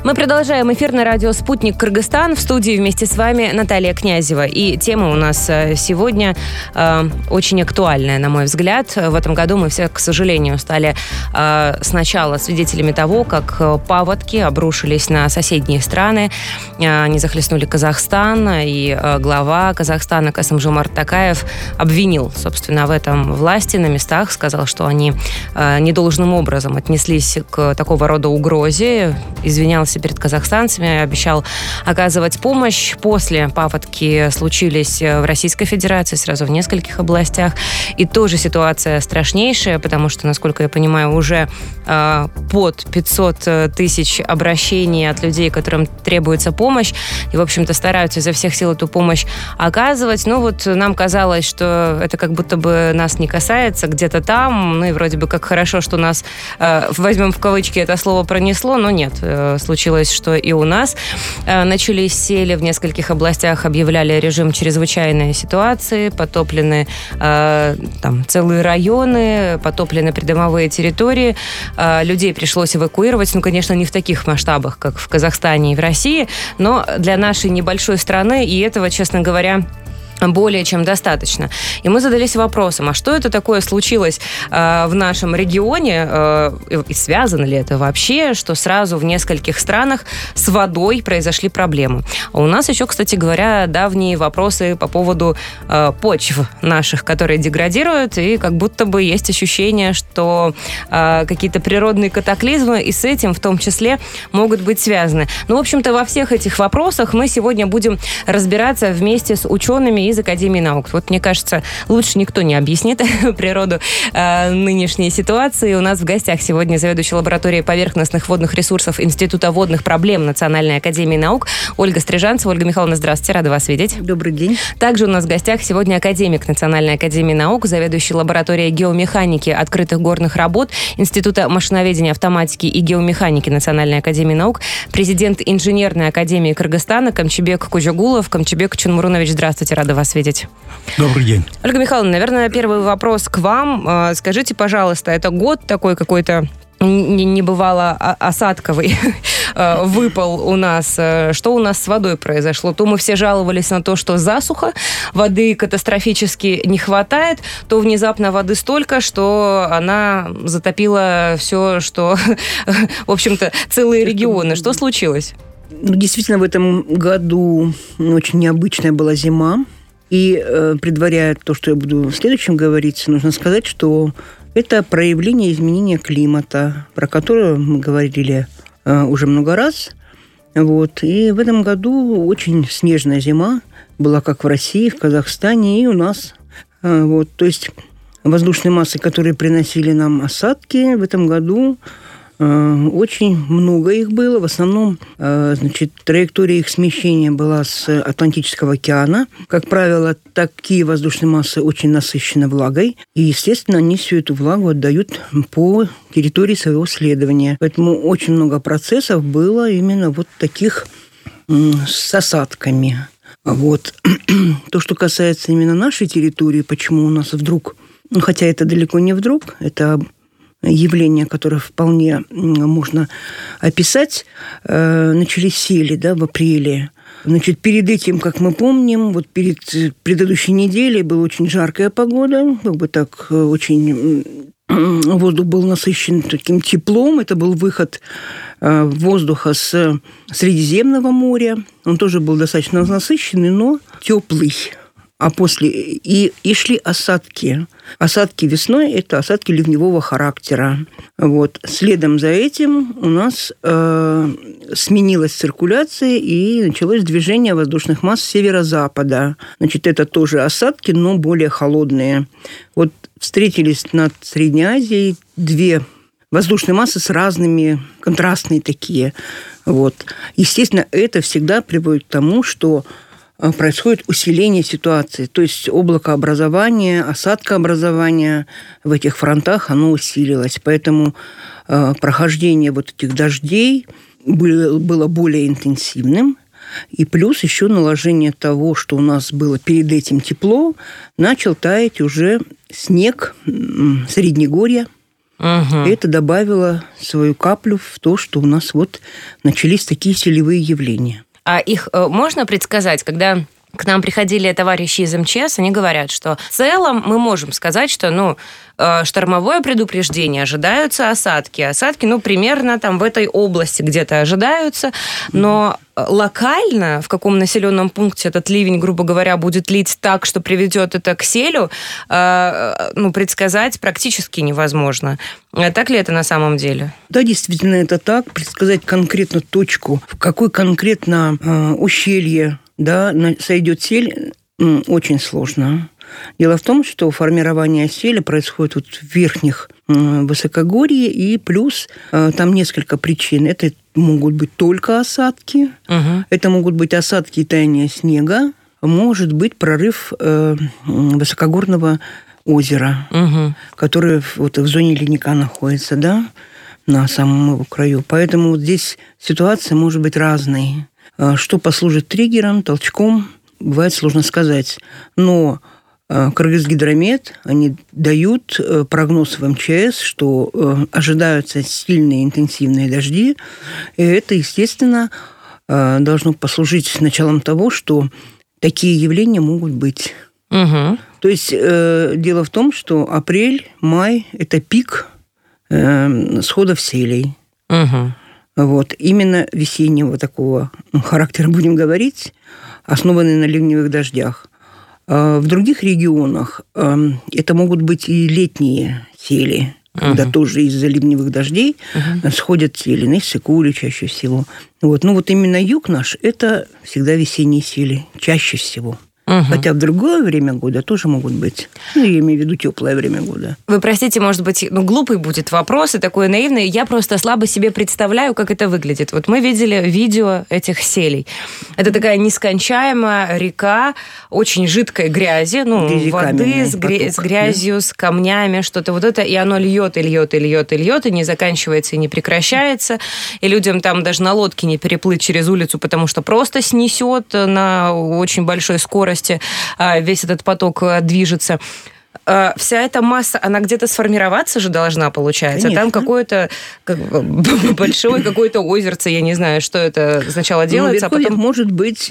Мы продолжаем эфир на радио «Спутник Кыргызстан». В студии вместе с вами Наталья Князева. И тема у нас сегодня очень актуальная, на мой взгляд. В этом году мы все, к сожалению, стали сначала свидетелями того, как паводки обрушились на соседние страны. Они захлестнули Казахстан. И глава Казахстана Касым-Жомарт Токаев обвинил, собственно, в этом власти на местах. Сказал, что они недолжным образом отнеслись к такого рода угрозе. Извинялся перед казахстанцами, обещал оказывать помощь. После паводки случились в Российской Федерации, сразу в нескольких областях. И тоже ситуация страшнейшая, потому что, насколько я понимаю, уже под 500 тысяч обращений от людей, которым требуется помощь. И, в общем-то, стараются изо всех сил эту помощь оказывать. Но вот нам казалось, что это как будто бы нас не касается, где-то там. Ну и вроде бы как хорошо, что нас, возьмем в кавычки, это слово пронесло, но нет. Случилось, что и у нас начались сели в нескольких областях, объявляли режим чрезвычайной ситуации, потоплены там целые районы, потоплены придомовые территории. Людей пришлось эвакуировать, ну, конечно, не в таких масштабах, как в Казахстане и в России, но для нашей небольшой страны и этого, честно говоря, более чем достаточно. И мы задались вопросом, а что это такое случилось в нашем регионе, и связано ли это вообще, что сразу в нескольких странах с водой произошли проблемы. А у нас еще, кстати говоря, давние вопросы по поводу почв наших, которые деградируют, и как будто бы есть ощущение, что какие-то природные катаклизмы и с этим в том числе могут быть связаны. Ну, в общем-то, во всех этих вопросах мы сегодня будем разбираться вместе с учеными из Академии наук. Вот, мне кажется, лучше никто не объяснит природу нынешней ситуации. У нас в гостях сегодня заведующая лабораторией поверхностных водных ресурсов Института водных проблем Национальной Академии наук Ольга Стрижанцева. Ольга Михайловна, здравствуйте, рада вас видеть. Добрый день. Также у нас в гостях сегодня академик Национальной Академии наук, заведующий лабораторией геомеханики открытых горных работ Института машиноведения, автоматики и геомеханики Национальной Академии наук, президент Инженерной Академии Кыргызстана Камчыбек Кужугулов. Камчыбек Чунмурунович, здравствуйте, рада вас видеть. Добрый день. Ольга Михайловна, наверное, первый вопрос к вам. Скажите, пожалуйста, это год такой какой-то небывало осадковый выпал у нас. Что у нас с водой произошло? То мы все жаловались на то, что засуха, воды катастрофически не хватает, то внезапно воды столько, что она затопила все, что, в общем-то, целые регионы. Что случилось? Действительно, в этом году очень необычная была зима. И предваряя то, что я буду в следующем говорить, нужно сказать, что это проявление изменения климата, про которое мы говорили уже много раз. Вот. И в этом году очень снежная зима была как в России, в Казахстане и у нас. Вот. То есть воздушные массы, которые приносили нам осадки в этом году, очень много их было. В основном, траектория их смещения была с Атлантического океана. Как правило, такие воздушные массы очень насыщены влагой. И, естественно, они всю эту влагу отдают по территории своего следования. Поэтому очень много процессов было именно вот таких с осадками. Вот. То, что касается именно нашей территории, почему у нас вдруг, хотя это далеко не вдруг, это явления, которые вполне можно описать, начались сели, в апреле. Перед этим, как мы помним, вот перед предыдущей неделей была очень жаркая погода, очень воздух был насыщен таким теплом. Это был выход воздуха с Средиземного моря. Он тоже был достаточно насыщенный, но теплый. А после и шли осадки. Осадки весной – это осадки ливневого характера. Вот. Следом за этим у нас сменилась циркуляция и началось движение воздушных масс с северо-запада. Это тоже осадки, но более холодные. Вот встретились над Средней Азией две воздушные массы с разными, контрастные такие. Вот. Естественно, это всегда приводит к тому, что происходит усиление ситуации. То есть облакообразование, осадкообразование в этих фронтах, оно усилилось. Поэтому прохождение вот этих дождей было более интенсивным. И плюс еще наложение того, что у нас было перед этим тепло, начал таять уже снег Среднегорья. И это добавило свою каплю в то, что у нас вот начались такие селевые явления. А их можно предсказать, когда к нам приходили товарищи из МЧС, они говорят, что в целом мы можем сказать, что, штормовое предупреждение, ожидаются осадки. Осадки, примерно там в этой области где-то ожидаются, но локально, в каком населенном пункте этот ливень, грубо говоря, будет лить так, что приведет это к селю, предсказать практически невозможно. Так ли это на самом деле? Да, действительно, это так. Предсказать конкретно точку, в какой конкретно ущелье сойдет сель, очень сложно. Дело в том, что формирование селя происходит вот в верхних высокогорье, и плюс там несколько причин. Это могут быть только осадки, это могут быть осадки и таяние снега, может быть прорыв высокогорного озера, которое вот в зоне ледника находится, на самом его краю. Поэтому вот здесь ситуация может быть разной. Что послужит триггером, толчком, бывает сложно сказать. Но Кыргызгидромет, они дают прогноз в МЧС, что ожидаются сильные интенсивные дожди. И это, естественно, должно послужить началом того, что такие явления могут быть. То есть дело в том, что апрель, май – это пик сходов селей. Вот. Именно весеннего такого характера, будем говорить, основанный на ливневых дождях. В других регионах это могут быть и летние сели, когда тоже из-за ливневых дождей сходят сели, на Иссык-Куле чаще всего. Вот. Именно юг наш – это всегда весенние сели, чаще всего. Хотя в другое время года тоже могут быть. Я имею в виду теплое время года. Вы простите, может быть, глупый будет вопрос и такой наивный. Я просто слабо себе представляю, как это выглядит. Вот мы видели видео этих селей. Это такая нескончаемая река очень жидкой грязи, воды с грязью, с камнями, что-то вот это. И оно льет, и льет, и льет, и льет, и не заканчивается, и не прекращается. И людям там даже на лодке не переплыть через улицу, потому что просто снесет на очень большой скорости. Весь этот поток движется. Вся эта масса, она где-то сформироваться же должна, получается. Конечно. Там какое-то большое какое-то озерце, я не знаю, что это сначала делается, а потом может быть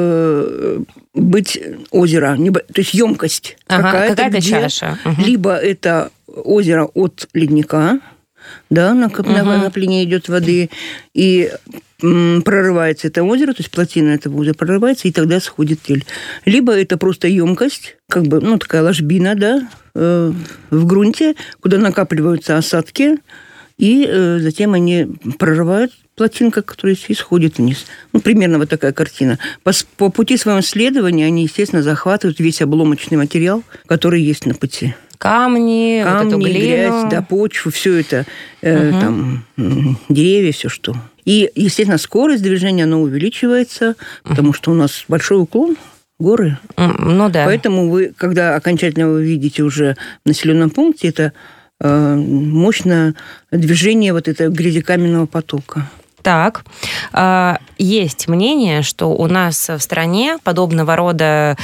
озеро, то есть емкость какая-то чаша. Либо это озеро от ледника, накопление идет воды, и прорывается это озеро, то есть плотина этого озера прорывается, и тогда сходит сель. Либо это просто емкость, такая ложбина, в грунте, куда накапливаются осадки, и затем они прорывают плотинка, которая исходит вниз. Примерно вот такая картина. По пути своего следования они, естественно, захватывают весь обломочный материал, который есть на пути. Камни, вот эту глину. Грязь, почву, все это, деревья, все что. И, естественно, скорость движения, она увеличивается, потому что у нас большой уклон, горы. Поэтому вы, когда окончательно вы видите уже в населенном пункте, это мощное движение вот этого грязекаменного потока. Так, есть мнение, что у нас в стране подобного рода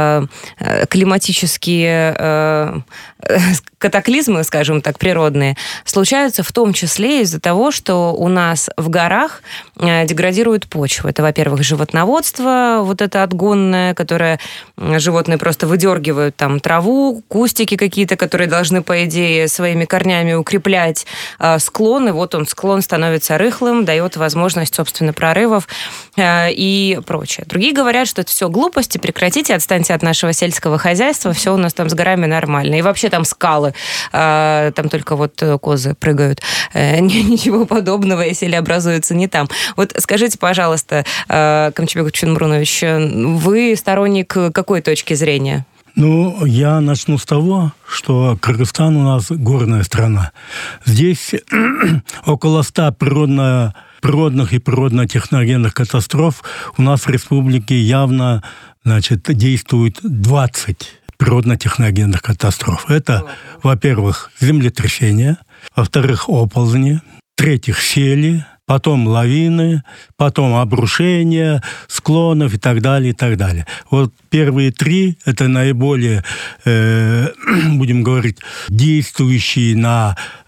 климатические катаклизмы, скажем так, природные, случаются в том числе из-за того, что у нас в горах деградирует почва. Это, во-первых, животноводство, вот это отгонное, которое животные просто выдергивают там траву, кустики какие-то, которые должны, по идее, своими корнями укреплять склон, и вот склон становится рыхлым, дает возможность, собственно, прорывов и прочее. Другие говорят, что это все глупости, прекратите, отстаньте от нашего сельского хозяйства, все у нас там с горами нормально. И вообще там скалы, там только вот козы прыгают. Ничего подобного, если образуется не там. Вот скажите, пожалуйста, Камчебек Чунмрунович, вы сторонник какой точки зрения? Я начну с того, что Кыргызстан у нас горная страна. Здесь около 100 природных и природно-техногенных катастроф. У нас в республике явно, действует 20 природно-техногенных катастроф. Это, во-первых, землетрясения, во-вторых, оползни, в-третьих, сели, потом лавины, потом обрушения, склонов и так далее, и так далее. Вот первые 3 – это наиболее, будем говорить, действующие на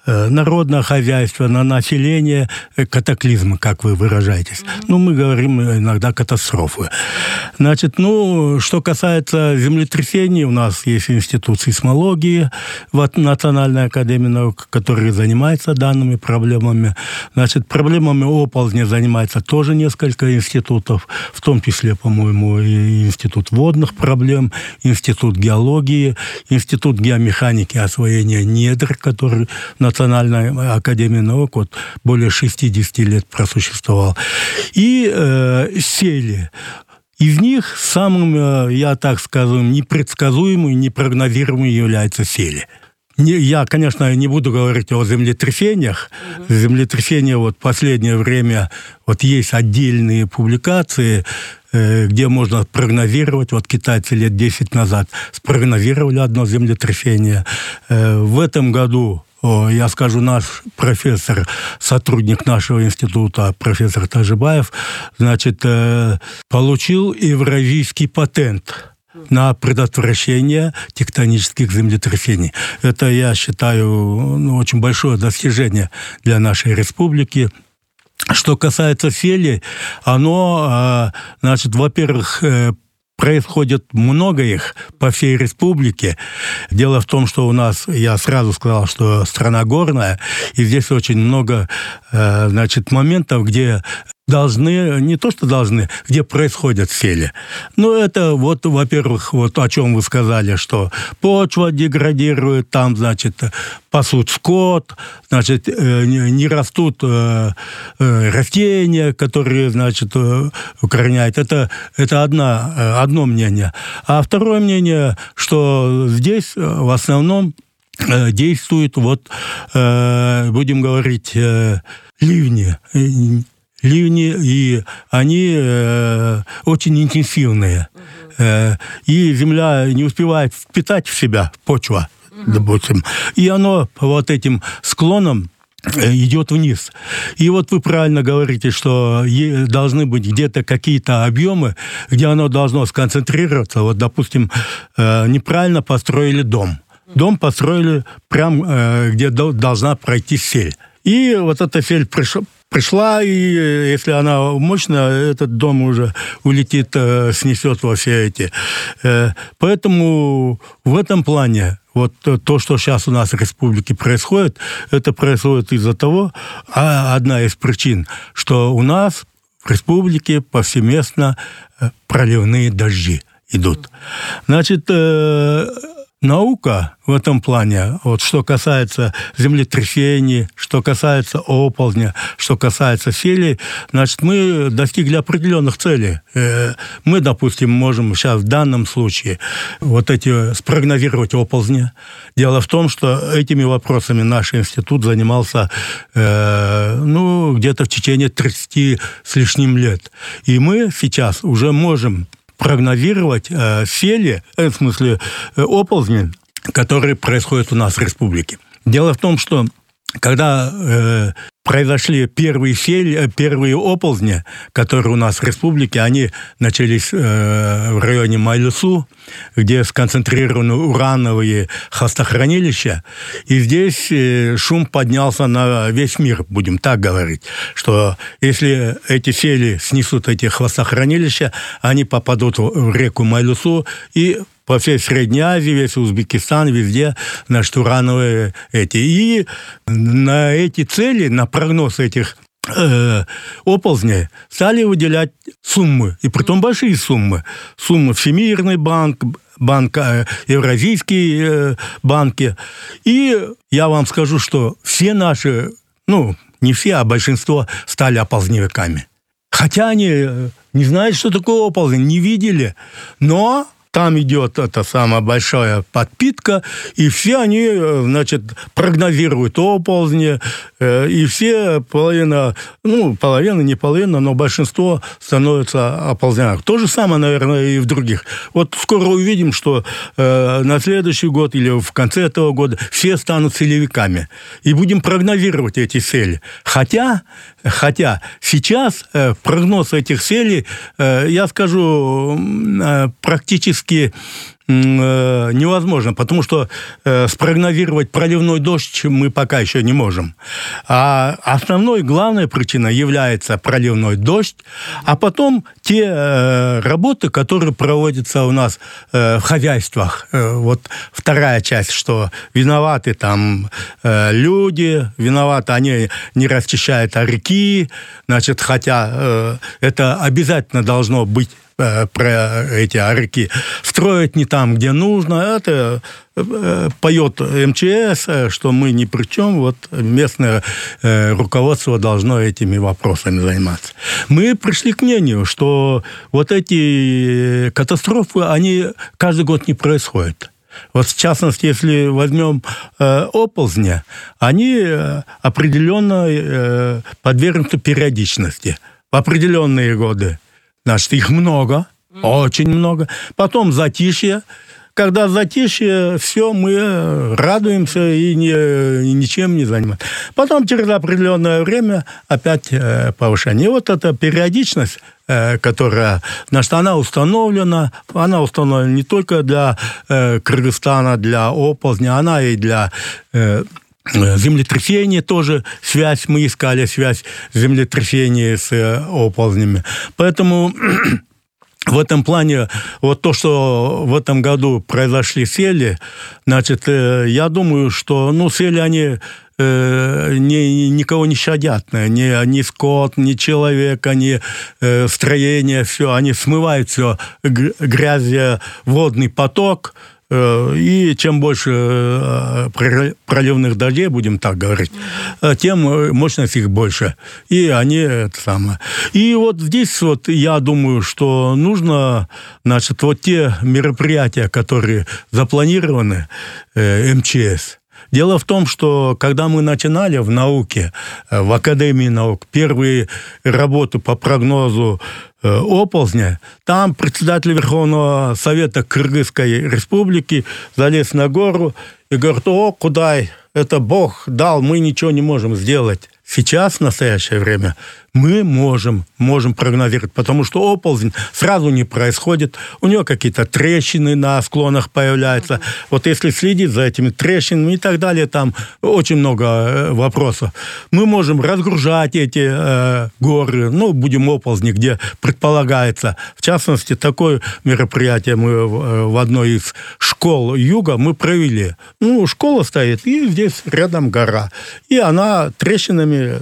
народное хозяйство, на население катаклизмы, как вы выражаетесь. Мы говорим иногда катастрофы. Значит, что касается землетрясений, у нас есть институт сейсмологии, Национальная академия наук, который занимается данными проблемами. Значит, проблемами оползня занимается тоже несколько институтов, в том числе, по-моему, и институт водных проблем, институт геологии, институт геомеханики, освоения недр, который Национальная академия наук более 60 лет просуществовал. И сели. Из них самым, я так скажу, непредсказуемым, непрогнозируемым является сели. Я, конечно, не буду говорить о землетрясениях. Землетрясения в последнее время есть отдельные публикации, где можно прогнозировать. Китайцы лет 10 назад спрогнозировали одно землетрясение. В этом году, я скажу, наш профессор, сотрудник нашего института, профессор Тажибаев, значит, получил евразийский патент на предотвращение тектонических землетрясений. Это, я считаю, очень большое достижение для нашей республики. Что касается сели, оно, значит, во-первых, происходит много их по всей республике. Дело в том, что у нас, я сразу сказал, что страна горная, и здесь очень много, значит, моментов, где не то что должны, где происходят сели. Это во-первых, о чем вы сказали, что почва деградирует, там, значит, пасут скот, значит, не растут растения, которые, значит, укореняют. Это одно мнение. А второе мнение, что здесь в основном действуют, будем говорить, ливни, и они очень интенсивные. И земля не успевает впитать в себя почва, допустим. И оно этим склоном идет вниз. И вы правильно говорите, что должны быть где-то какие-то объемы, где оно должно сконцентрироваться. Допустим, неправильно построили дом. Дом построили прямо, где должна пройти сель. И эта сель пришла, и если она мощная, этот дом уже улетит, снесет во все эти. Поэтому в этом плане то, что сейчас у нас в республике происходит, это происходит из-за того, одна из причин, что у нас в республике повсеместно проливные дожди идут. Значит, наука в этом плане, что касается землетрясений, что касается оползня, что касается сели, значит, мы достигли определенных целей. Мы, допустим, можем сейчас в данном случае спрогнозировать оползни. Дело в том, что этими вопросами наш институт занимался где-то в течение 30 с лишним лет. И мы сейчас уже можем прогнозировать сели, в смысле оползни, которые происходят у нас в республике. Дело в том, что когда произошли первые оползни, которые у нас в республике, они начались в районе Майлюсу, где сконцентрированы урановые хвостохранилища, и здесь шум поднялся на весь мир, будем так говорить, что если эти сели снесут эти хвостохранилища, они попадут в реку Майлюсу, и по всей Средней Азии, весь Узбекистан, везде, значит, урановые эти. И на эти цели, на прогноз этих оползней стали выделять суммы, и притом большие суммы. Суммы Всемирный банк, Евразийские банки. И я вам скажу, что все наши, не все, а большинство стали оползневиками. Хотя они не знают, что такое оползень, не видели, но там идет эта самая большая подпитка, и все они, значит, прогнозируют оползни, и все половина, не половина, но большинство становится оползнями. То же самое, наверное, и в других. Скоро увидим, что на следующий год или в конце этого года все станут селевиками. И будем прогнозировать эти сели. Хотя сейчас прогноз этих селей, я скажу, практически невозможно, потому что спрогнозировать проливной дождь мы пока еще не можем. А основной, главная причина является проливной дождь, а потом те работы, которые проводятся у нас в хозяйствах. Вот вторая часть, что виноваты там люди, виноваты они не расчищают реки, значит, хотя это обязательно должно быть про эти реки. Строить не там, где нужно, это поет МЧС, что мы ни при чем, вот местное руководство должно этими вопросами заниматься. Мы пришли к мнению, что вот эти катастрофы, они каждый год не происходят. Вот в частности, если возьмем оползни, они определенно подвергнуты периодичности. В определенные годы, значит, их много, очень много. Потом затишье. Когда затишье, все, мы радуемся и ничем не занимаемся. Потом через определенное время опять повышение. И вот эта периодичность, которая, значит, она установлена не только для Кыргызстана, для оползня, она и для землетрясения тоже связь. Мы искали связь землетрясения с оползнями. Поэтому в этом плане, вот то, что в этом году произошли сели, значит, я думаю, что, сели они никого не щадят, ни скот, ни человек, ни строение, все, они смывают все, грязь, водный поток, и чем больше проливных дождей, будем так говорить, тем мощность их больше. И они это самое. И вот здесь вот я думаю, что нужно, значит, вот те мероприятия, которые запланированы МЧС. Дело в том, что когда мы начинали в науке, в Академии наук, первые работы по прогнозу оползня, там председатель Верховного Совета Кыргызской Республики залез на гору и говорит: куда это Бог дал, мы ничего не можем сделать. Сейчас, в настоящее время, мы можем прогнозировать, потому что оползень сразу не происходит, у него какие-то трещины на склонах появляются. Вот если следить за этими трещинами и так далее, там очень много вопросов. Мы можем разгружать эти горы, будем оползни, где предполагается. В частности, такое мероприятие мы в одной из школ юга мы провели. Школа стоит, и здесь рядом гора. И она трещинами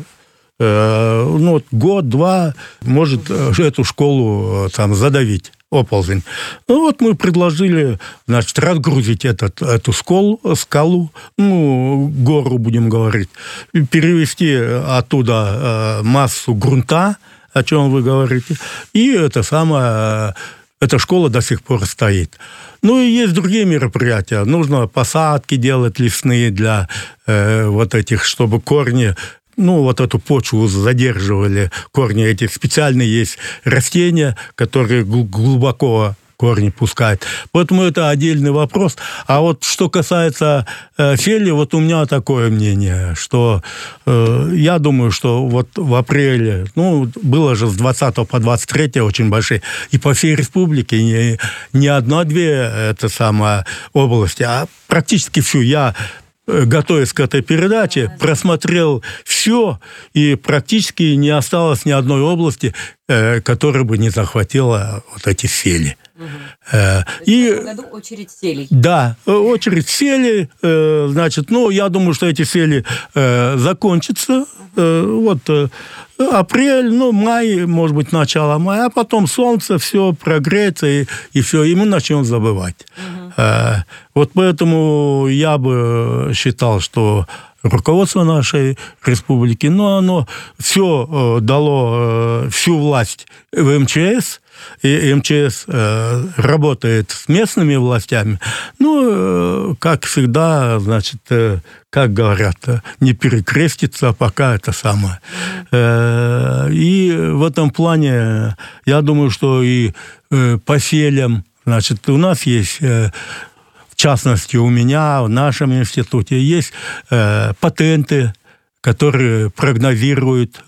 год-два может эту школу там задавить, оползень. Мы предложили, значит, разгрузить эту скалу, гору, будем говорить, перевести оттуда массу грунта, о чем вы говорите, и эта школа до сих пор стоит. И есть другие мероприятия. Нужно посадки делать лесные для вот этих, чтобы корни, эту почву задерживали. Корни эти специальные есть растения, которые глубоко корни пускают. Поэтому это отдельный вопрос. А вот что касается сели, вот у меня такое мнение, что я думаю, что вот в апреле, было же с 20 по 23 очень большие, и по всей республике не одна-две области, а практически всю. Я, готовясь к этой передаче, просмотрел все, и практически не осталось ни одной области, которая бы не захватила вот эти сели. И в этом году очередь селей. Да, очередь селей. Значит, я думаю, что эти сели закончатся. Апрель, май, может быть, начало мая, а потом солнце, все прогреется, и все, и мы начнем забывать. Вот поэтому я бы считал, что руководство нашей республики, оно все дало всю власть в МЧС, и МЧС работает с местными властями. Как всегда, значит, как говорят, не перекрестится, пока это самое. И в этом плане, я думаю, что и по селям, значит, у нас есть, в частности, у меня, в нашем институте, есть патенты, которые прогнозируют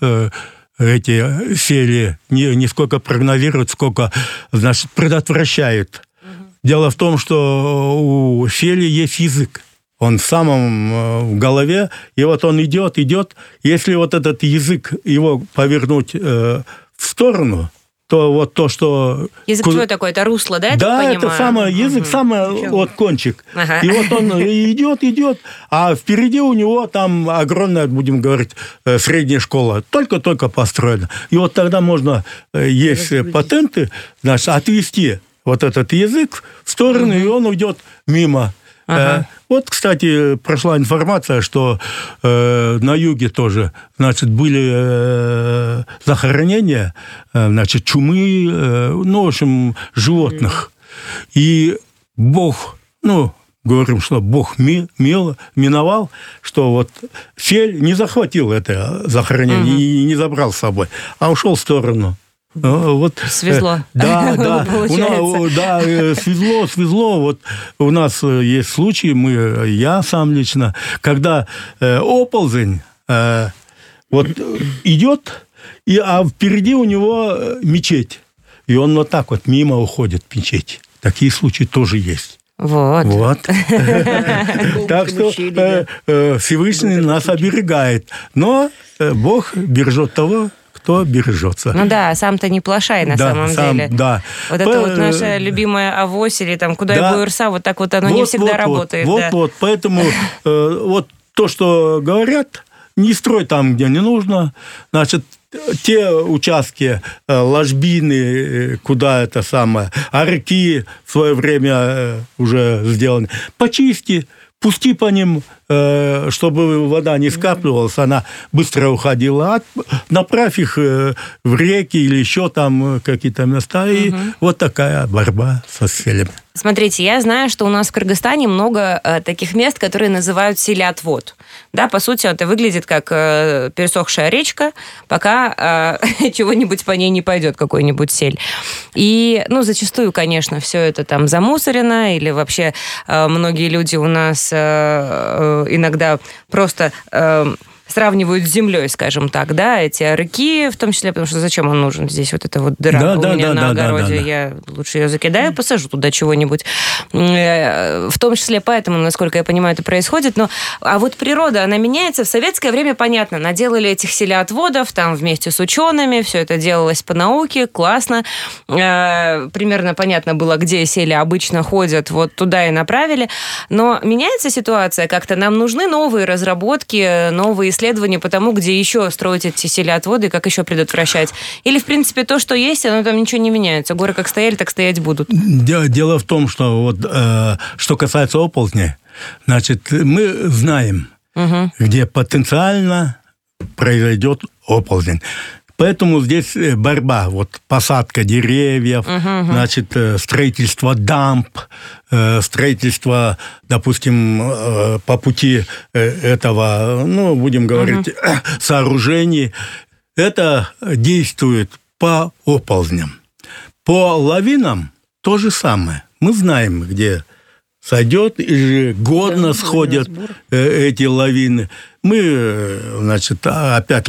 эти сели, не сколько прогнозируют, сколько, значит, предотвращают Дело в том, что у сели есть язык. Он в самом в голове, и вот он идет. Если вот этот язык, его повернуть в сторону, то вот то, что... Язык твой такой, это русло, да? Да, это самый язык, самый вот кончик. Ага. И вот он идет, а впереди у него там огромная, будем говорить, средняя школа, только-только построена. И вот тогда можно, есть патенты, значит, отвести вот этот язык в сторону, и он уйдет мимо. Ага. Вот, кстати, прошла информация, что на юге тоже, значит, были захоронения, значит, чумы, ну, в общем, животных. И Бог, говорим, что Бог миновал, что вот сель не захватил это захоронение и не забрал с собой, а ушел в сторону. Вот, свезло. Да, свезло. Вот у нас есть случаи, я сам лично, когда оползень вот идет, а впереди у него мечеть, и он вот так вот мимо уходит мечеть. Такие случаи тоже есть. Вот. Так что Всевышний нас оберегает, но Бог бережет того, кто бережется. Ну да, сам-то не плашай на самом деле. Да. Вот это вот наша любимая авось или там куда я буерса, вот так вот оно не всегда работает. Вот, поэтому вот то, что говорят, не строй там, где не нужно, значит, те участки, ложбины, куда это самое, арки в свое время уже сделаны, почисти, пусти по ним, чтобы вода не скапливалась, она быстро уходила. Направь их в реки или еще там какие-то места. И вот такая борьба со селями. Смотрите, я знаю, что у нас в Кыргызстане много таких мест, которые называют селеотвод. Да, по сути, это выглядит как пересохшая речка, пока чего-нибудь по ней не пойдет, какой-нибудь сель. И, зачастую, конечно, все это там замусорено, или вообще многие люди у нас иногда просто сравнивают с землей, скажем так, да, эти рыки, в том числе, потому что зачем он нужен? Здесь вот эта вот дыра у меня на огороде, я лучше ее закидаю, посажу туда чего-нибудь. В том числе поэтому, насколько я понимаю, это происходит. А вот природа, она меняется. В советское время, понятно, наделали этих селеотводов, там вместе с учеными, все это делалось по науке, классно. Примерно понятно было, где сели обычно ходят, вот туда и направили. Но меняется ситуация как-то, нам нужны новые разработки, новые исследования по тому, где еще строить эти селеотводы, как еще предотвращать. Или, в принципе, то, что есть, оно там ничего не меняется. Горы как стояли, так стоять будут. Дело в том, что вот что касается оползней, значит, мы знаем, где потенциально произойдет оползень. Поэтому здесь борьба, вот посадка деревьев, значит, строительство дамб, строительство, допустим, по пути этого, будем говорить, сооружений. Это действует по оползням. По лавинам то же самое. Мы знаем, где сойдет, ежегодно сходят эти лавины. Мы, значит, опять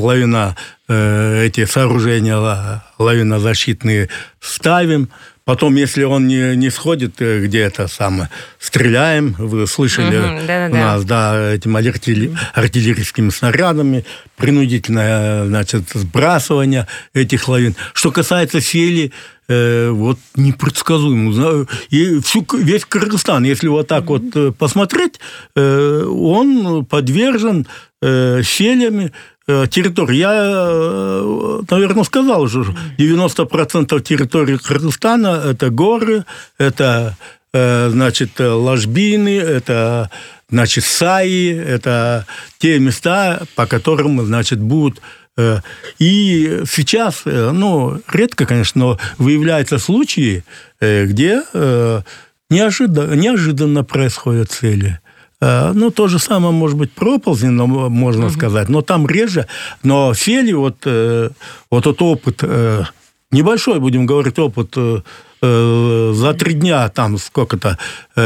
эти сооружения лавинозащитные ставим. Потом, если он не сходит, где-то стреляем. Вы слышали у нас, этим артиллерийскими снарядами, принудительное, значит, сбрасывание этих лавин. Что касается сели, вот непредсказуемо. И весь Кыргызстан, если вот так вот посмотреть, он подвержен селями территории. Я, наверное, сказал уже, 90% территории Кыргызстана – это горы, это, значит, ложбины, это, значит, саи, это те места, по которым, значит, будут. И сейчас, редко, конечно, но выявляются случаи, где неожиданно происходят цели. То же самое, может быть, про оползни, можно сказать, но там реже. Но сели, вот этот опыт, небольшой, будем говорить, опыт за 3 дня там сколько-то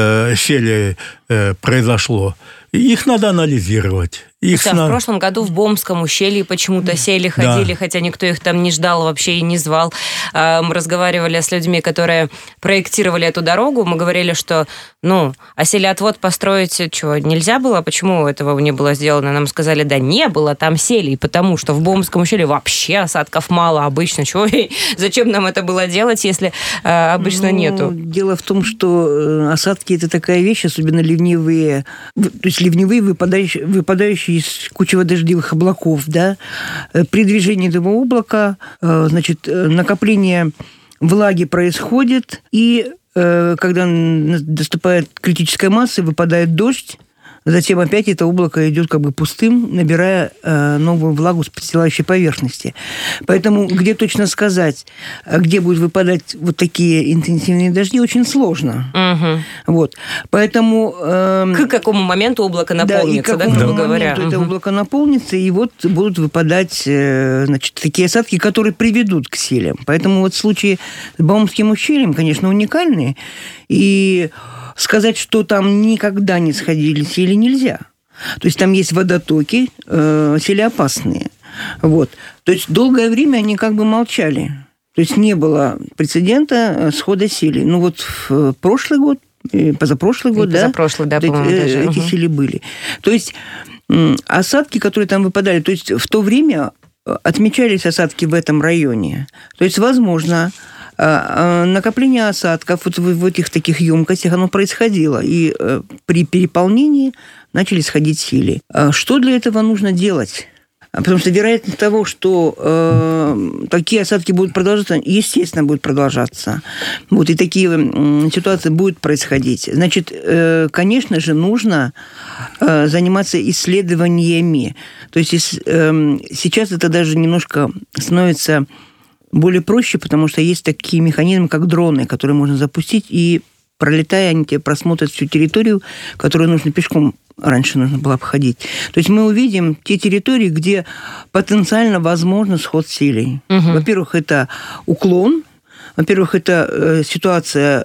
сели произошло. Их надо анализировать. В прошлом году в Бомском ущелье почему-то сели, ходили, хотя никто их там не ждал вообще и не звал. Мы разговаривали с людьми, которые проектировали эту дорогу. Мы говорили, что, а селеотвод построить нельзя было? Почему этого не было сделано? Нам сказали, не было там селей, потому что в Бомском ущелье вообще осадков мало обычно. Зачем нам это было делать, если обычно нету? Дело в том, что осадки – это такая вещь, особенно ливневые. То есть ливневые, выпадающие из кучевых дождевых облаков, да, при движении этого облака, накопление влаги происходит, и когда доступает критическая масса, выпадает дождь, затем опять это облако идет пустым, набирая новую влагу с подстилающей поверхности. Поэтому где точно сказать, где будут выпадать вот такие интенсивные дожди, очень сложно. Вот. Поэтому... К какому моменту облако наполнится, да, грубо говоря. Это облако наполнится, и вот будут выпадать такие осадки, которые приведут к селям. Поэтому вот случаи с Баумским ущельем, конечно, уникальные. И сказать, что там никогда не сходили сели, нельзя. То есть там есть водотоки селеопасные. Вот. То есть долгое время они молчали. То есть не было прецедента схода селей. В прошлый год, позапрошлый год, позапрошлый, по-моему, даже. Эти сели были. То есть осадки, которые там выпадали, то есть в то время отмечались осадки в этом районе. То есть, возможно, накопление осадков в этих таких емкостях, оно происходило. И при переполнении начали сходить сели. Что для этого нужно делать? Потому что вероятность того, что такие осадки будут продолжаться, естественно, будет продолжаться. Вот, и такие ситуации будут происходить. Значит, конечно же, нужно заниматься исследованиями. То есть сейчас это даже немножко становится более проще, потому что есть такие механизмы, как дроны, которые можно запустить, и, пролетая, они тебе просмотрят всю территорию, которую нужно пешком раньше нужно было обходить. То есть мы увидим те территории, где потенциально возможен сход селей. Во-первых, это уклон. Во-первых, это ситуация,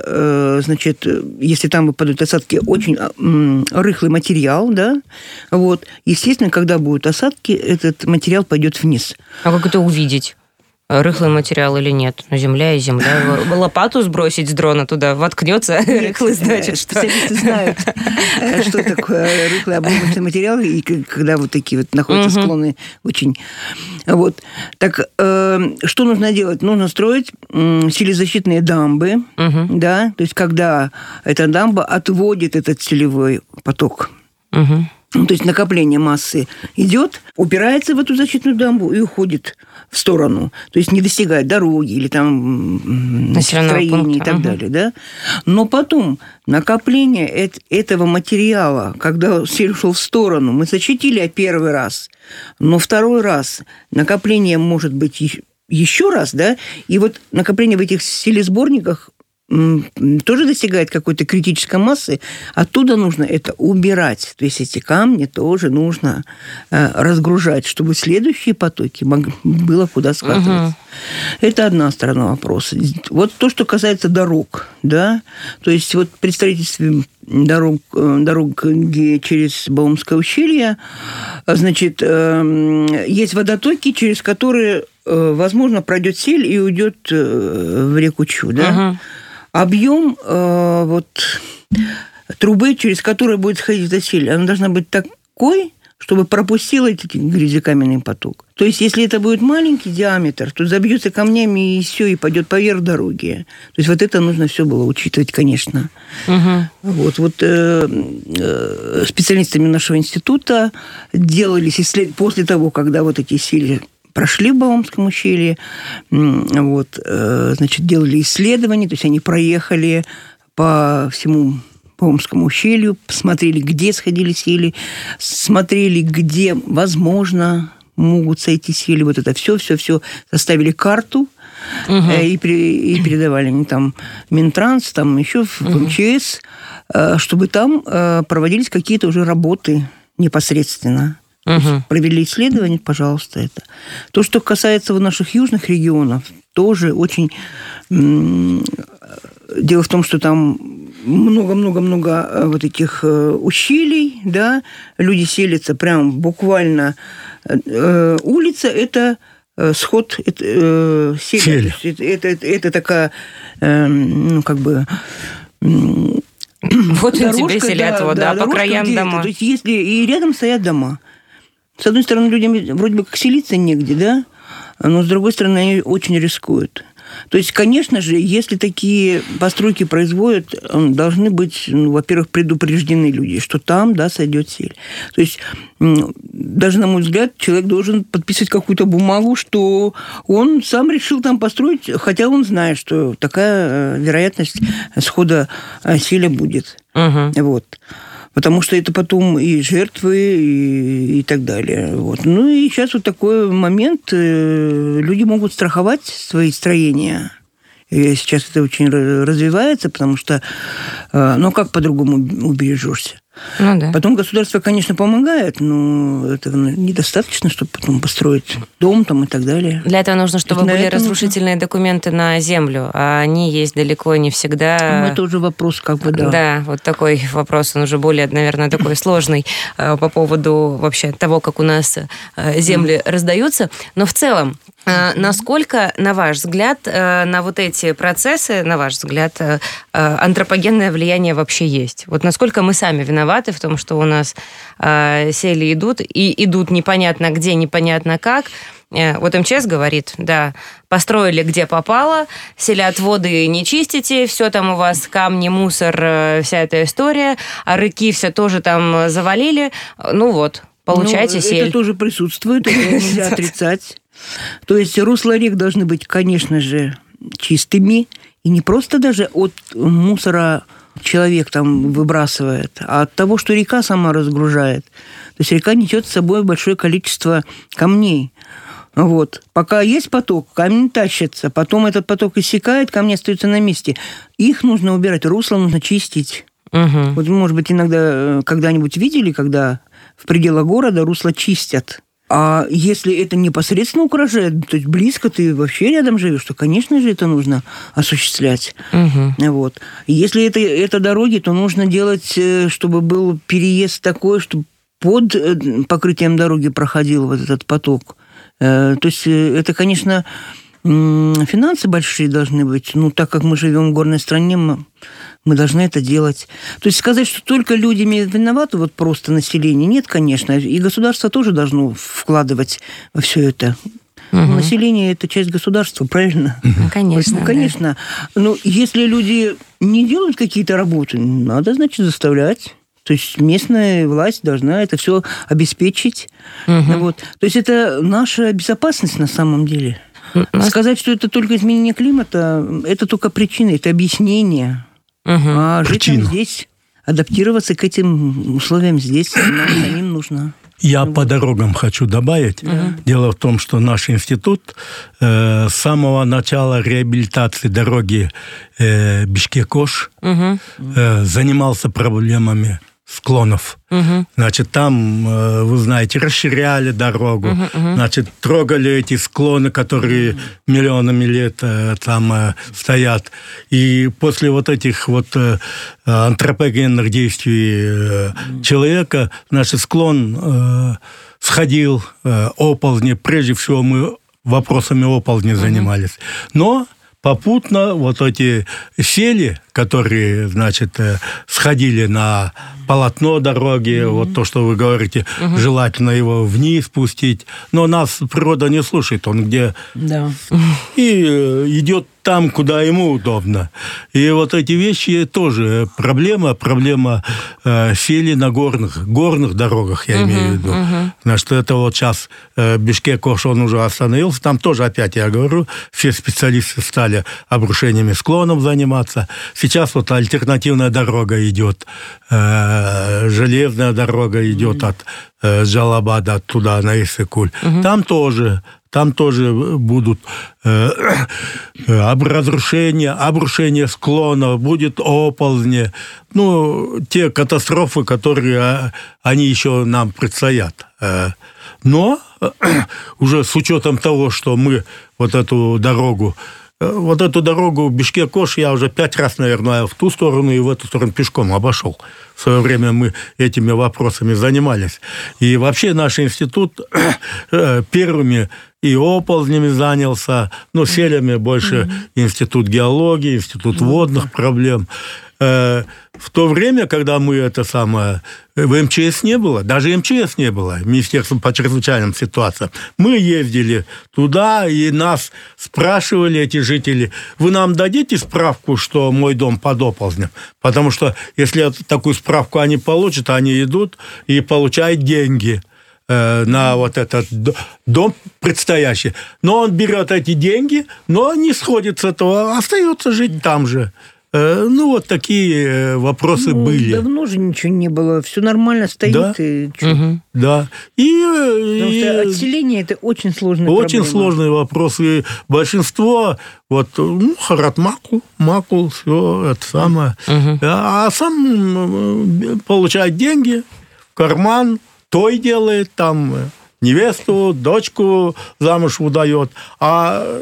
если там выпадают осадки, очень рыхлый материал, да, вот. Естественно, когда будут осадки, этот материал пойдет вниз. А как это увидеть? Рыхлый материал или нет? Земля и земля. Лопату сбросить с дрона туда, воткнется рыхлый, значит, что... Специалисты знают, что такое рыхлый обломочный материал, и когда вот такие вот находятся склоны очень... Вот. Так, что нужно делать? Нужно строить селезащитные дамбы, да, то есть когда эта дамба отводит этот селевой поток. То есть накопление массы идет, упирается в эту защитную дамбу и уходит в сторону. То есть не достигает дороги или там строений и так далее. Да? Но потом накопление этого материала, когда сель ушел в сторону, мы защитили первый раз, но второй раз накопление может быть еще раз, да, и вот накопление в этих селесборниках тоже достигает какой-то критической массы, оттуда нужно это убирать. То есть эти камни тоже нужно разгружать, чтобы следующие потоки было куда скатываться. Это одна сторона вопроса. Вот то, что касается дорог, да, то есть вот при строительстве дорог через Баумское ущелье, значит, есть водотоки, через которые, возможно, пройдет сель и уйдет в реку Чу, да. Объем трубы, через которую будет сходить эта сель, она должна быть такой, чтобы пропустила этот грязекаменный поток. То есть, если это будет маленький диаметр, то забьется камнями и все, и пойдет поверх дороги. То есть, вот это нужно все было учитывать, конечно. Вот специалистами нашего института делались исследования после того, когда вот эти сели прошли в Баумском ущелье, делали исследования, то есть они проехали по всему Баумскому ущелью, посмотрели, где сходили сели, смотрели, где, возможно, могут сойти сели. Вот это все составили карту и передавали они там Минтранс, там еще в МЧС, чтобы там проводились какие-то уже работы непосредственно. Провели исследование, пожалуйста, это. То, что касается наших южных регионов, тоже очень... Дело в том, что там много-много-много вот этих ущелий, да, люди селятся прям буквально... Улица – это сход селя. Это такая, как бы... Вот он тебе селят, по краям дома. То есть если и рядом стоят дома. С одной стороны, людям вроде бы как селиться негде, да, но с другой стороны, они очень рискуют. То есть, конечно же, если такие постройки производят, должны быть, во-первых, предупреждены люди, что там, да, сойдет сель. То есть, даже, на мой взгляд, человек должен подписывать какую-то бумагу, что он сам решил там построить, хотя он знает, что такая вероятность схода селя будет. Вот. Потому что это потом и жертвы, и так далее. Вот. Ну и сейчас вот такой момент. Люди могут страховать свои строения. И сейчас это очень развивается, потому что, как по-другому убережешься? Ну, да. Потом государство, конечно, помогает, но этого недостаточно, чтобы потом построить дом там и так далее. Для этого нужно, чтобы были разрушительные документы на землю, а они есть далеко не всегда. Это уже вопрос, как бы, да. Да, вот такой вопрос, он уже более, наверное, такой сложный по поводу вообще того, как у нас земли раздаются. Но в целом, насколько, на ваш взгляд, на вот эти процессы, на ваш взгляд, антропогенное влияние вообще есть? Вот насколько мы сами виноваты в том, что у нас сели идут непонятно где, непонятно как. Вот МЧС говорит, да, построили где попало, селят воды не чистите, все там у вас камни, мусор, вся эта история, а рыки все тоже там завалили. Ну вот, получайте сель. Это тоже присутствует, это нельзя отрицать. То есть русла рек должны быть, конечно же, чистыми, и не просто даже от мусора человек там выбрасывает, а от того, что река сама разгружает. То есть река несет с собой большое количество камней. Вот. Пока есть поток, камни тащатся. Потом этот поток иссякает, камни остаются на месте. Их нужно убирать, русло нужно чистить. Вот, может быть, иногда когда-нибудь видели, когда в пределах города русло чистят. А если это непосредственно угрожает, то есть близко ты вообще рядом живешь, то, конечно же, это нужно осуществлять. Вот. Если это дороги, то нужно делать, чтобы был переезд такой, чтобы под покрытием дороги проходил вот этот поток. То есть это, конечно, финансы большие должны быть. Ну, так как мы живем в горной стране, мы должны это делать. То есть сказать, что только люди виноваты, вот просто население, нет, конечно. И государство тоже должно вкладывать во все это. Население – это часть государства, правильно? Конечно. Поэтому, конечно. Да. Но если люди не делают какие-то работы, надо, значит, заставлять. То есть местная власть должна это все обеспечить. Вот. То есть это наша безопасность на самом деле. Сказать, что это только изменение климата, это только причина, это объяснение. А жить нам здесь, адаптироваться к этим условиям здесь нам самим нужно. Я по дорогам хочу добавить. Дело в том, что наш институт с самого начала реабилитации дороги Бишкек-Ош занимался проблемами склонов. Значит, там, вы знаете, расширяли дорогу, значит, трогали эти склоны, которые миллионами лет там стоят. И после вот этих вот антропогенных действий человека, значит, склон сходил, оползни. Прежде всего мы вопросами оползни занимались. Но попутно вот эти сели, которые, значит, сходили на полотно дороги, вот то, что вы говорите, желательно его вниз спустить. Но нас природа не слушает, он где... Да. И идет там, куда ему удобно. И вот эти вещи тоже проблема сели на горных дорогах, я имею в виду. Значит, это вот сейчас Бишкек-Ош, он уже остановился. Там тоже, опять я говорю, все специалисты стали обрушениями склонов заниматься. Сейчас вот альтернативная дорога идет, железная дорога идет от Джалабада туда, на Иссык-Куль. Там тоже будут обрушение склонов, будет оползни. Ну, те катастрофы, которые они еще нам предстоят. Но уже с учетом того, что мы вот эту дорогу Бишкек-Ош я уже 5 раз, наверное, в ту сторону и в эту сторону пешком обошел. В свое время мы этими вопросами занимались. И вообще наш институт первыми и оползнями занялся, но селями больше институт геологии, институт водных проблем. В то время, когда мы в МЧС не было, даже МЧС не было, Министерство по чрезвычайным ситуациям, мы ездили туда, и нас спрашивали эти жители: вы нам дадите справку, что мой дом под оползнем? Потому что если такую справку они получат, они идут и получают деньги на вот этот дом предстоящий. Но он берет эти деньги, но не сходит с этого, остается жить там же. Вот такие вопросы были. Давно же ничего не было, все нормально стоит. Да. Да. Потому что отселение – это очень сложная проблема. Очень сложный вопрос. И большинство, харат макул, все это самое. А сам получает деньги в карман, той делает, там невесту, дочку замуж выдает. А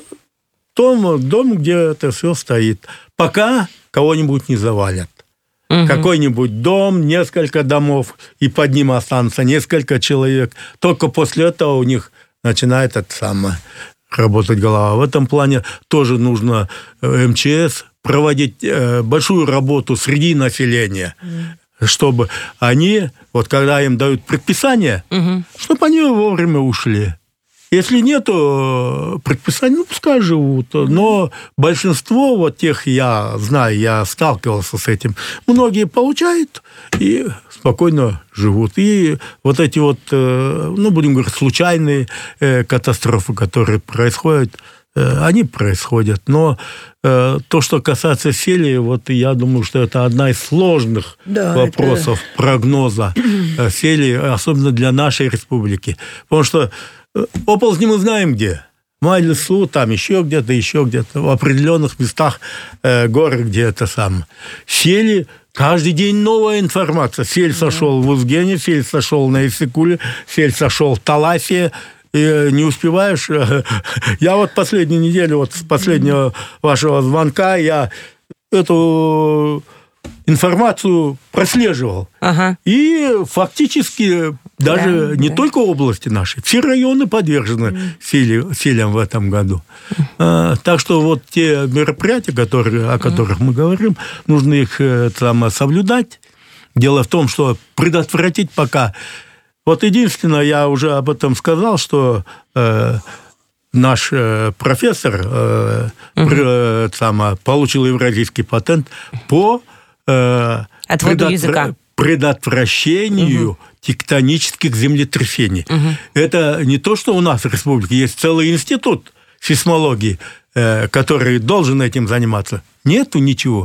дом, где это все стоит. Пока кого-нибудь не завалят. Какой-нибудь дом, несколько домов, и под ним останутся несколько человек. Только после этого у них начинает работать голова. В этом плане тоже нужно МЧС проводить большую работу среди населения, чтобы они, когда им дают предписание, чтобы они вовремя ушли. Если нету предписаний, пускай живут. Но большинство тех, я знаю, я сталкивался с этим, многие получают и спокойно живут. И эти будем говорить, случайные катастрофы, которые происходят, они происходят. Но то, что касается селей, я думаю, что это одна из сложных вопросов прогноза селей, особенно для нашей республики. Потому что оползни мы знаем где. Май-лесу, там еще где-то, в определенных местах горы, где это самое. Сели, каждый день новая информация. Сель сошел в Узгене, сель сошел на Иссыкуле, сель сошел в Таласе. И не успеваешь. Я последнюю неделю, с последнего вашего звонка, я эту информацию прослеживал. И фактически даже не только области наши, все районы подвержены селям в этом году. Так что те мероприятия, о которых мы говорим, нужно их соблюдать. Дело в том, что предотвратить пока... единственное, я уже об этом сказал, что наш профессор получил евразийский патент по предотвращению тектонических землетрясений. Это не то, что у нас в республике есть целый институт сейсмологии, который должен этим заниматься. Нету ничего.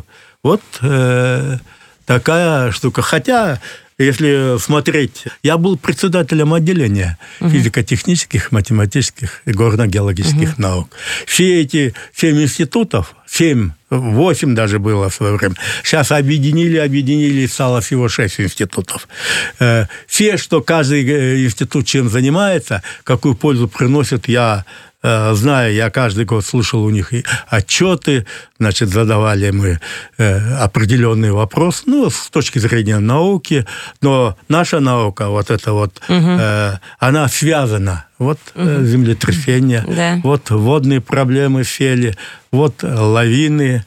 Такая штука. Хотя, если смотреть, я был председателем отделения физико-технических, математических и горно-геологических наук. Все эти 7 институтов, 8 даже было в свое время, сейчас объединили, стало всего 6 институтов. Все, что каждый институт чем занимается, какую пользу приносит, я знаю, я каждый год слушал у них и отчеты, задавали мы определенный вопрос, с точки зрения науки, но наша наука, она связана. Землетрясения, водные проблемы сели, лавины,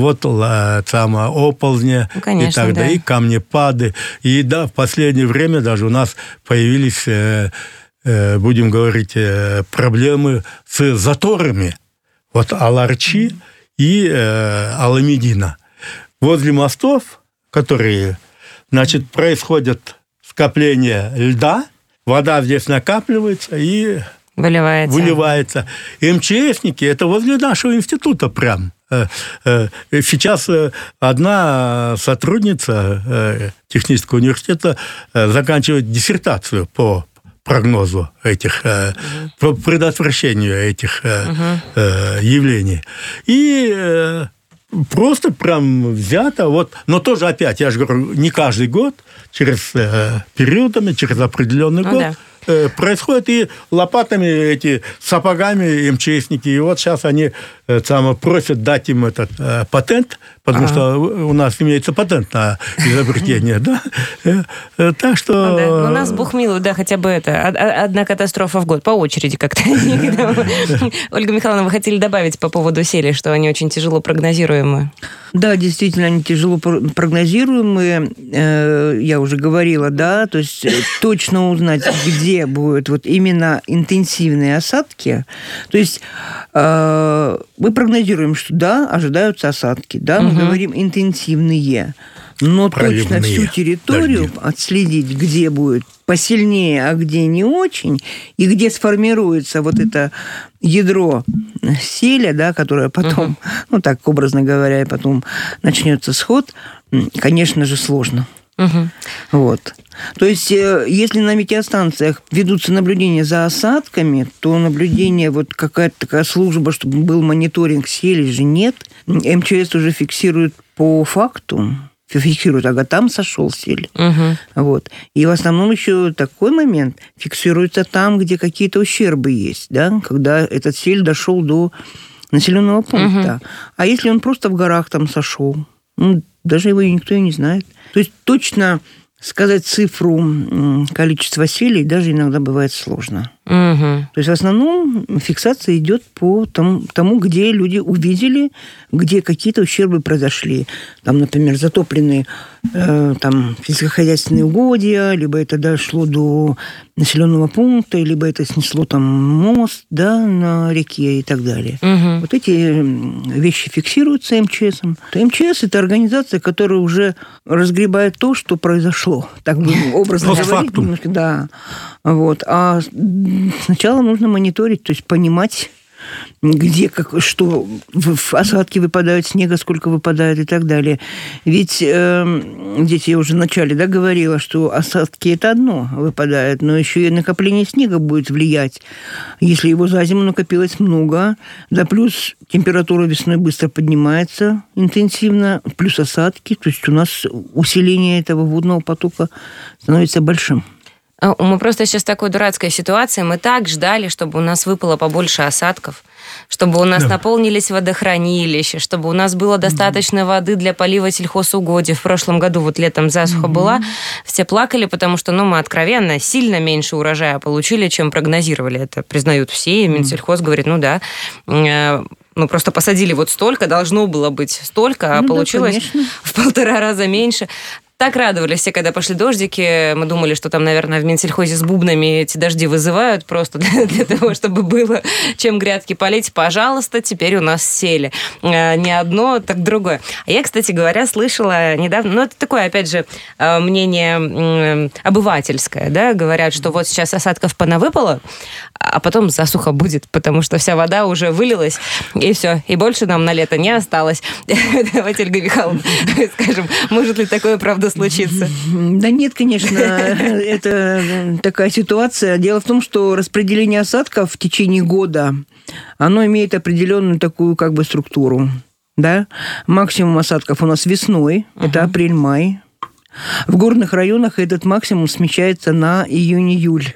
оползни, и так далее, и камнепады. И в последнее время даже у нас появились... будем говорить, проблемы с заторами. Аларчи и Аламедина. Возле мостов, которые, происходит скопление льда, вода здесь накапливается и выливается. МЧСники, это возле нашего института прям. Сейчас одна сотрудница технического университета заканчивает диссертацию по прогнозу этих, по предотвращению этих явлений. И просто прям взято. Но тоже опять, я же говорю, не каждый год, через периодами, через определенный год происходит, и лопатами, эти сапогами МЧСники, и вот сейчас они просят дать им этот патент, потому что у нас имеется патент на изобретение, да? Так что... У нас, бог милует, да, хотя бы одна катастрофа в год, по очереди как-то. Ольга Михайловна, вы хотели добавить по поводу сели, что они очень тяжело прогнозируемы? Да, действительно, они тяжело прогнозируемые. Я уже говорила, да, то есть точно узнать, где будут вот именно интенсивные осадки. То есть мы прогнозируем, что да, ожидаются осадки, да, мы говорим интенсивные. Но точно всю территорию отследить, где будет посильнее, а где не очень, и где сформируется вот это ядро селя, да, которое потом, ну так образно говоря, потом начнется сход, конечно же, сложно. Вот. То есть, если на метеостанциях ведутся наблюдения за осадками, то наблюдение, вот какая-то такая служба, чтобы был мониторинг сели же нет. МЧС уже фиксирует по факту, ага, там сошел сель. Вот. И в основном еще такой момент фиксируется там, где какие-то ущербы есть, да, когда этот сель дошел до населенного пункта. А если он просто в горах там сошел, ну, даже его никто и не знает. То есть точно сказать цифру количества селей даже иногда бывает сложно. То есть в основном фиксация идет по тому, где люди увидели, где какие-то ущербы произошли. Там, например, затоплены там сельскохозяйственные угодья, либо это дошло до населенного пункта, либо это снесло там мост, да, на реке и так далее. Вот эти вещи фиксируются МЧСом. То МЧС – это организация, которая уже разгребает то, что произошло. Так будем образно говорить немножко. Да. Вот. А сначала нужно мониторить, то есть понимать, где, что в осадки выпадают, снега сколько выпадает и так далее. Ведь здесь я уже вначале, да, говорила, что осадки – это одно выпадает, но еще и накопление снега будет влиять. Если его за зиму накопилось много, да плюс температура весной быстро поднимается интенсивно, плюс осадки, то есть у нас усиление этого водного потока становится большим. Мы просто сейчас в такой дурацкой ситуации. Мы так ждали, чтобы у нас выпало побольше осадков, чтобы у нас наполнились водохранилища, чтобы у нас было достаточно воды для полива сельхозугодий. В прошлом году вот летом засуха была. Все плакали, потому что, мы откровенно сильно меньше урожая получили, чем прогнозировали. Это признают все. И Минсельхоз говорит, просто посадили вот столько, должно было быть столько, а получилось в 1,5 раза меньше. Так радовались все, когда пошли дождики. Мы думали, что там, наверное, в Минсельхозе с бубнами эти дожди вызывают просто для того, чтобы было чем грядки полить. Пожалуйста, теперь у нас сели. Не одно, так другое. А я, кстати говоря, слышала недавно, это такое, опять же, мнение обывательское, да, говорят, что вот сейчас осадков понавыпало, а потом засуха будет, потому что вся вода уже вылилась, и все, и больше нам на лето не осталось. Давайте, Ольга Михайловна, скажем, может ли такое, правда, случиться? Да нет, конечно, это такая ситуация. Дело в том, что распределение осадков в течение года, оно имеет определенную такую структуру. Да? Максимум осадков у нас весной, это апрель-май. В горных районах этот максимум смещается на июнь-июль.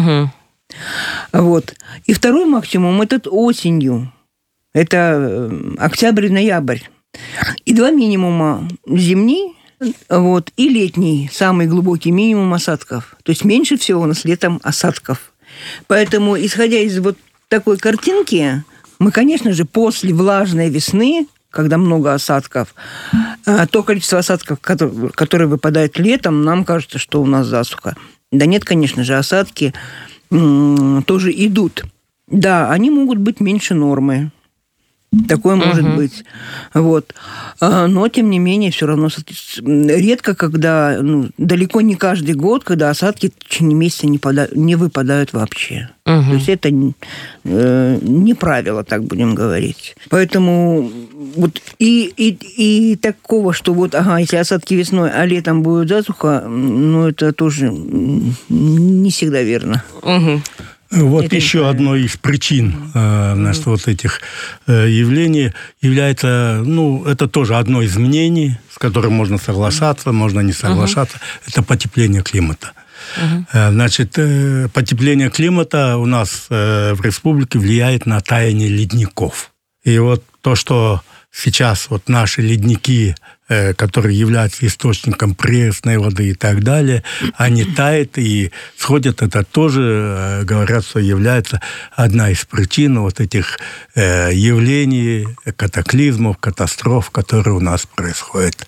Вот. И второй максимум – это осенью. Это октябрь-ноябрь. И 2 минимума зимний, и летний, самый глубокий минимум осадков. То есть меньше всего у нас летом осадков. Поэтому, исходя из вот такой картинки, мы, конечно же, после влажной весны, когда много осадков, то количество осадков, которое выпадает летом, нам кажется, что у нас засуха. Да нет, конечно же, осадки тоже идут. Да, они могут быть меньше нормы. Такое может быть. Вот. Но, тем не менее, все равно редко, когда, далеко не каждый год, когда осадки в течение месяца не выпадают вообще. То есть это не правило, так будем говорить. Поэтому вот и такого, что если осадки весной, а летом будет засуха, это тоже не всегда верно. Вот это еще одной из причин вот этих явлений является, это тоже одно из мнений, с которым можно соглашаться, можно не соглашаться, это потепление климата. Значит, потепление климата у нас в республике влияет на таяние ледников. И вот то, что сейчас вот наши ледники, которые являются источником пресной воды и так далее, они тают и сходят. Это тоже, говорят, что является одна из причин вот этих явлений, катаклизмов, катастроф, которые у нас происходят.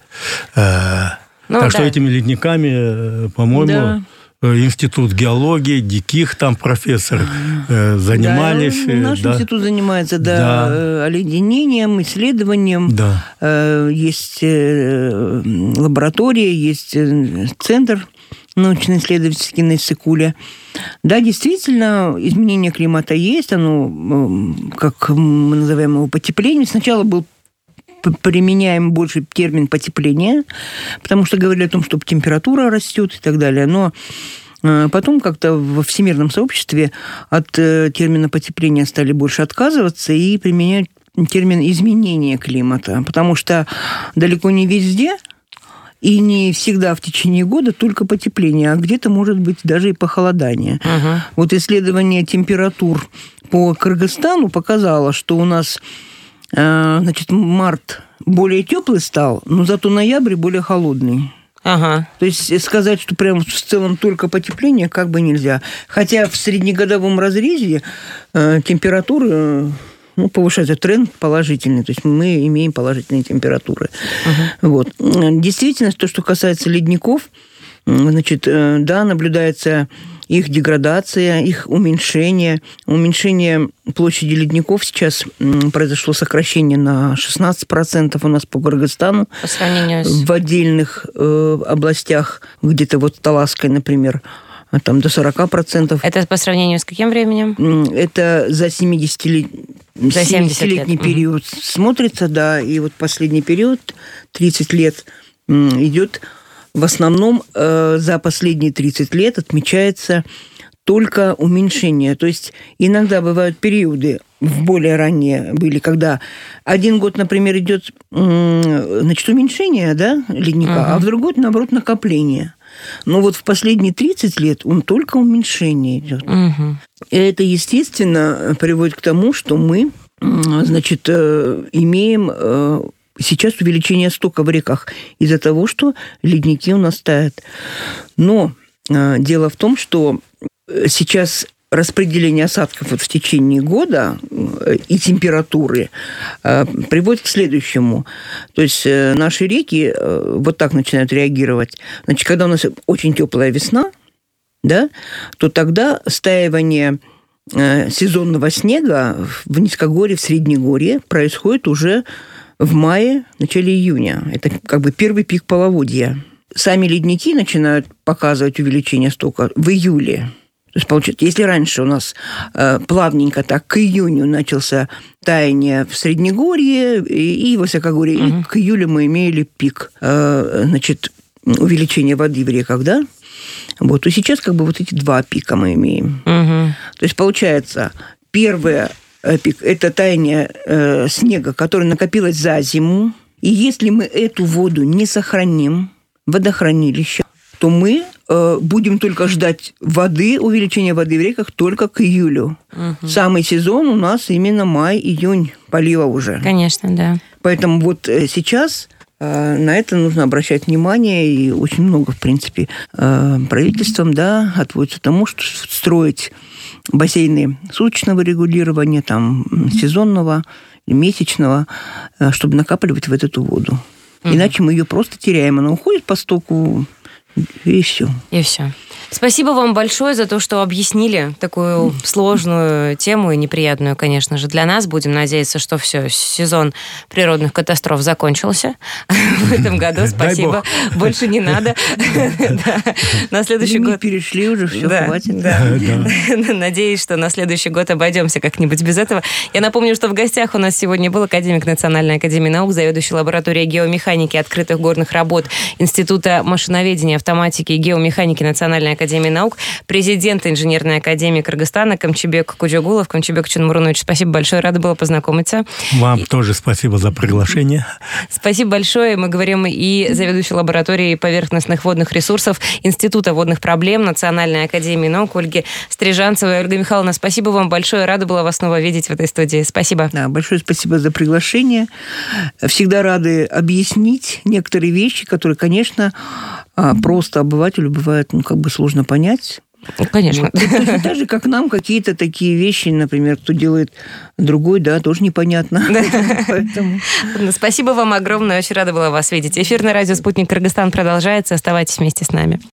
Так что этими ледниками, по-моему... Институт геологии, Диких там профессор занимались. Наш институт занимается оледенением, исследованием. Есть лаборатория, есть центр научно-исследовательский на Иссык-Куле. Да, действительно, изменение климата есть. Оно, как мы называем его, потепление. Сначала был применяем больше термин потепление, потому что говорили о том, что температура растет и так далее. Но потом как-то во всемирном сообществе от термина потепления стали больше отказываться и применять термин изменение климата, потому что далеко не везде и не всегда в течение года только потепление, а где-то может быть даже и похолодание. Вот исследование температур по Кыргызстану показало, что у нас значит, март более теплый стал, но зато ноябрь более холодный. То есть сказать, что прям в целом только потепление, как бы нельзя. Хотя в среднегодовом разрезе температура повышается, тренд положительный. То есть мы имеем положительные температуры. Вот. Действительно, то, что касается ледников, значит, да, наблюдается их деградация, их уменьшение. Уменьшение площади ледников сейчас произошло сокращение на 16% у нас по Кыргызстану. По сравнению с... В отдельных областях, где-то вот Таласской, например, там до 40%. Это по сравнению с каким временем? Это за 70-летний период смотрится, да, и вот последний период, 30 лет, идет. В основном за последние 30 лет отмечается только уменьшение. То есть иногда бывают периоды, более ранние были, когда один год, например, идет, значит, уменьшение, да, ледника, а в другой год, наоборот, накопление. Но вот в последние 30 лет он только уменьшение идет. И это, естественно, приводит к тому, что мы, значит, имеем... Сейчас увеличение стока в реках из-за того, что ледники у нас тают. Но дело в том, что сейчас распределение осадков вот в течение года и температуры приводит к следующему. То есть наши реки вот так начинают реагировать. Значит, когда у нас очень теплая весна, да, то тогда стаивание сезонного снега в низкогорье, в Среднегорье происходит уже в мае, начале июня. Это как бы первый пик половодья. Сами ледники начинают показывать увеличение стока в июле. То есть, получается, если раньше у нас плавненько так к июню начался таяние в Среднегорье и Высокогорье, и к июлю мы имели пик, значит, увеличения воды в реках, да? Вот. То сейчас как бы вот эти два пика мы имеем. То есть, получается, первое пик – это таяние снега, которое накопилось за зиму. И если мы эту воду не сохраним в водохранилище, то мы будем только ждать воды, увеличения воды в реках только к июлю. Самый сезон у нас именно май-июнь полива уже. Конечно, да. Поэтому вот сейчас на это нужно обращать внимание, и очень много, в принципе, правительством, да, отводится тому, что строить бассейны суточного регулирования, там, сезонного, месячного, чтобы накапливать вот эту воду. Иначе мы ее просто теряем. Она уходит по стоку, и все. И все. Спасибо вам большое за то, что объяснили такую сложную тему и неприятную, конечно же, для нас. Будем надеяться, что все, сезон природных катастроф закончился в этом году. Спасибо. Больше не надо. На следующий год... перешли уже, все, хватит. Надеюсь, что на следующий год обойдемся как-нибудь без этого. Я напомню, что в гостях у нас сегодня был академик Национальной академии наук, заведующий лабораторией геомеханики открытых горных работ Института машиноведения автоматики и геомеханики Национальной академии наук, президент Инженерной академии Кыргызстана Камчыбек Кудюгулов. Камчыбек Чунмурунович, спасибо большое, рада была познакомиться. Вам тоже спасибо за приглашение. Спасибо большое. Мы говорим и заведующей лабораторией поверхностных водных ресурсов Института водных проблем Национальной академии наук Ольги Стрижанцевой. Ольга Михайловна, спасибо вам большое. Рада была вас снова видеть в этой студии. Спасибо. Да, большое спасибо за приглашение. Всегда рады объяснить некоторые вещи, которые, конечно, просто обывателю бывает, сложно понять. Конечно. Вот. Так же, как нам какие-то такие вещи, например, кто делает другой, тоже непонятно. Поэтому... Спасибо вам огромное. Очень рада была вас видеть. Эфир на радио «Спутник Кыргызстан» продолжается. Оставайтесь вместе с нами.